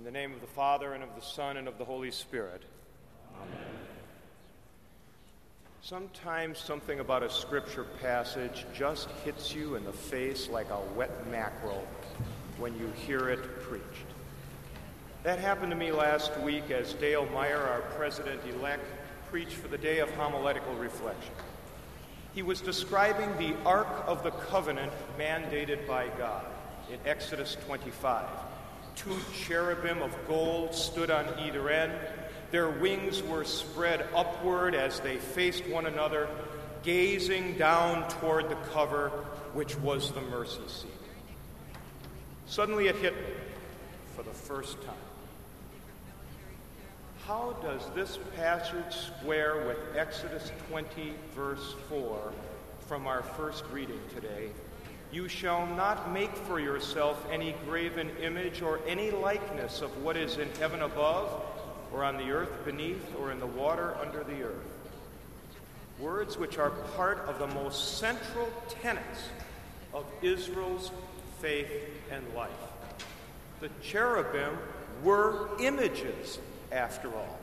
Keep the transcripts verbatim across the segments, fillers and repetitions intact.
In the name of the Father, and of the Son, and of the Holy Spirit. Amen. Sometimes something about a scripture passage just hits you in the face like a wet mackerel when you hear it preached. That happened to me last week as Dale Meyer, our president-elect, preached for the day of homiletical reflection. He was describing the Ark of the Covenant mandated by God in Exodus twenty-five. Two cherubim of gold stood on either end. Their wings were spread upward as they faced one another, gazing down toward the cover, which was the mercy seat. Suddenly it hit me for the first time. How does this passage square with Exodus twenty, verse four, from our first reading today? You shall not make for yourself any graven image or any likeness of what is in heaven above, or on the earth beneath, or in the water under the earth. Words which are part of the most central tenets of Israel's faith and life. The cherubim were images, after all.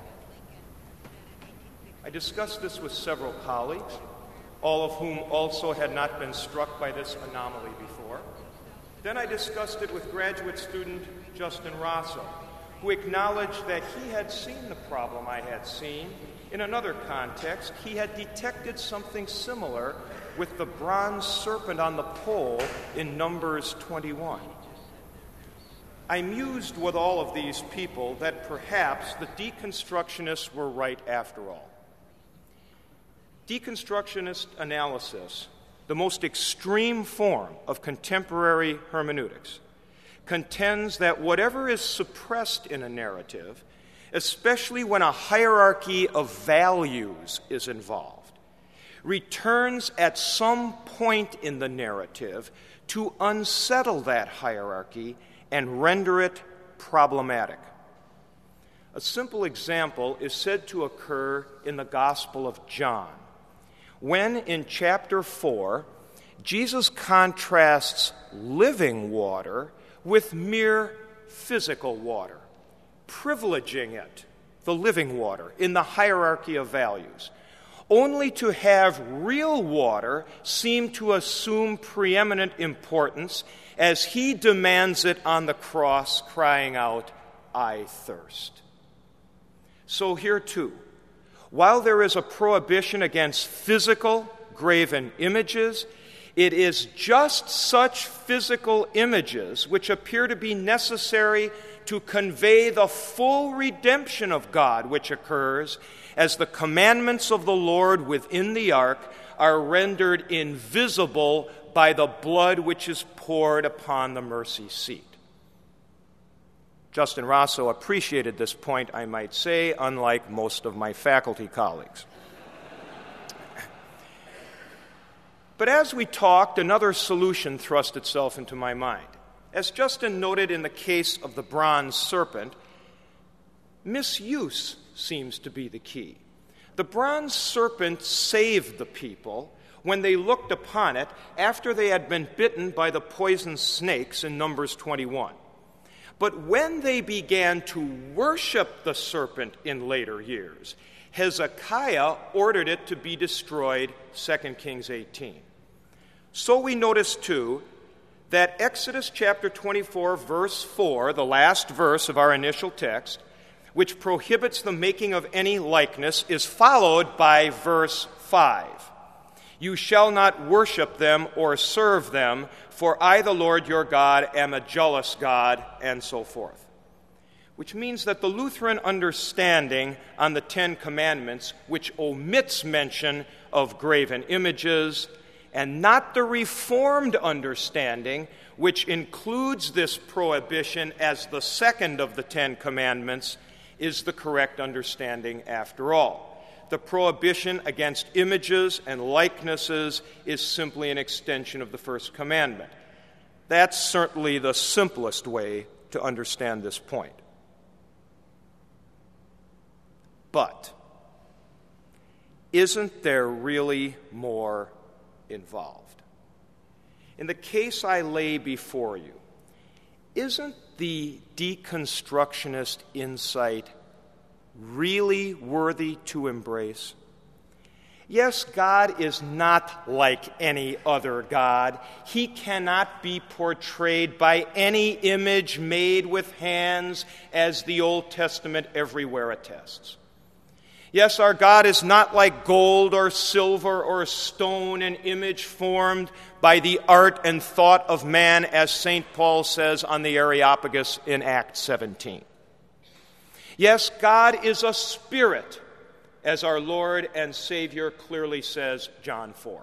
I discussed this with several colleagues, all of whom also had not been struck by this anomaly before. Then I discussed it with graduate student Justin Rosso, who acknowledged that he had seen the problem I had seen. In another context, he had detected something similar with the bronze serpent on the pole in Numbers twenty-one. I mused with all of these people that perhaps the deconstructionists were right after all. Deconstructionist analysis, the most extreme form of contemporary hermeneutics, contends that whatever is suppressed in a narrative, especially when a hierarchy of values is involved, returns at some point in the narrative to unsettle that hierarchy and render it problematic. A simple example is said to occur in the Gospel of John, when in chapter four, Jesus contrasts living water with mere physical water, privileging it, the living water, in the hierarchy of values, only to have real water seem to assume preeminent importance as he demands it on the cross, crying out, "I thirst." So here too, while there is a prohibition against physical graven images, it is just such physical images which appear to be necessary to convey the full redemption of God which occurs as the commandments of the Lord within the ark are rendered invisible by the blood which is poured upon the mercy seat. Justin Rosso appreciated this point, I might say, unlike most of my faculty colleagues. But as we talked, another solution thrust itself into my mind. As Justin noted in the case of the bronze serpent, misuse seems to be the key. The bronze serpent saved the people when they looked upon it after they had been bitten by the poisonous snakes in Numbers twenty-one. But when they began to worship the serpent in later years, Hezekiah ordered it to be destroyed, Second Kings eighteen. So we notice, too, that Exodus chapter twenty-four, verse four, the last verse of our initial text, which prohibits the making of any likeness, is followed by verse five. You shall not worship them or serve them, for I, the Lord your God, am a jealous God, and so forth. Which means that the Lutheran understanding on the Ten Commandments, which omits mention of graven images, and not the Reformed understanding, which includes this prohibition as the second of the Ten Commandments, is the correct understanding after all. The prohibition against images and likenesses is simply an extension of the first commandment. That's certainly the simplest way to understand this point. But isn't there really more involved? In the case I lay before you, isn't the deconstructionist insight really worthy to embrace? Yes, God is not like any other God. He cannot be portrayed by any image made with hands, as the Old Testament everywhere attests. Yes, our God is not like gold or silver or stone, an image formed by the art and thought of man, as Saint Paul says on the Areopagus in Acts seventeen. Yes, God is a spirit, as our Lord and Savior clearly says, John four.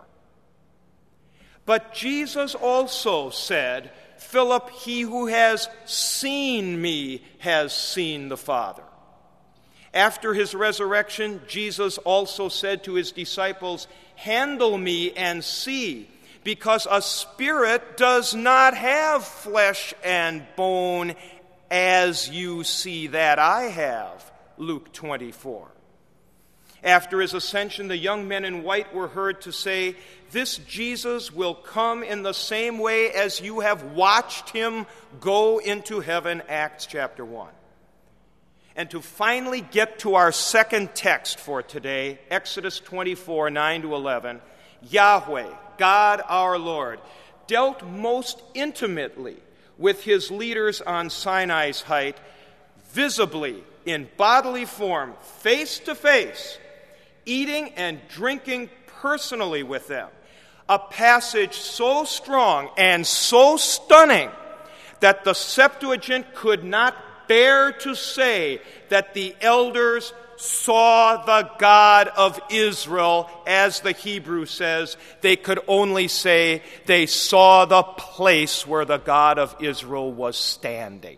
But Jesus also said, Philip, he who has seen me has seen the Father. After his resurrection, Jesus also said to his disciples, handle me and see, because a spirit does not have flesh and bone as you see that I have. Luke twenty-four. After his ascension, the young men in white were heard to say, this Jesus will come in the same way as you have watched him go into heaven, Acts chapter one. And to finally get to our second text for today, Exodus twenty-four, nine to eleven, Yahweh, God our Lord, dealt most intimately with his leaders on Sinai's height, visibly, in bodily form, face to face, eating and drinking personally with them. A passage so strong and so stunning that the Septuagint could not bear to say that the elders saw the God of Israel, as the Hebrew says. They could only say they saw the place where the God of Israel was standing.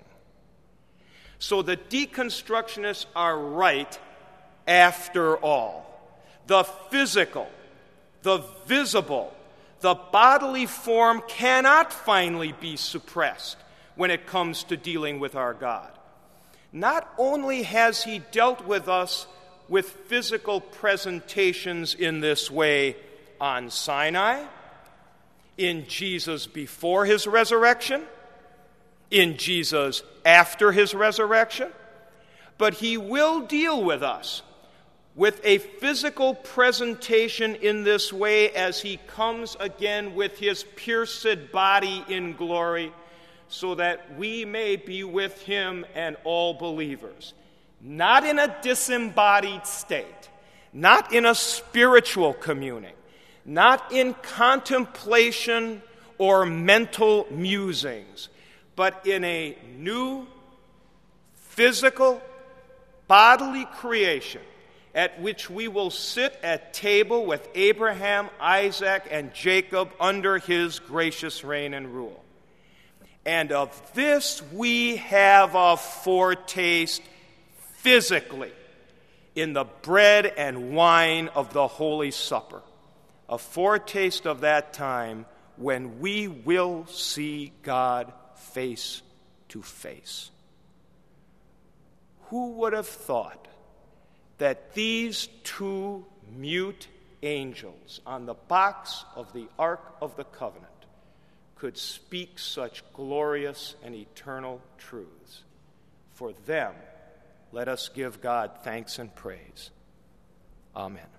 So the deconstructionists are right after all. The physical, the visible, the bodily form cannot finally be suppressed when it comes to dealing with our God. Not only has he dealt with us with physical presentations in this way on Sinai, in Jesus before his resurrection, in Jesus after his resurrection, but he will deal with us with a physical presentation in this way as he comes again with his pierced body in glory, so that we may be with him and all believers, not in a disembodied state, not in a spiritual communing, not in contemplation or mental musings, but in a new physical, bodily creation at which we will sit at table with Abraham, Isaac, and Jacob under his gracious reign and rule. And of this we have a foretaste physically in the bread and wine of the Holy Supper, a foretaste of that time when we will see God face to face. Who would have thought that these two mute angels on the box of the Ark of the Covenant could speak such glorious and eternal truths? For them, let us give God thanks and praise. Amen.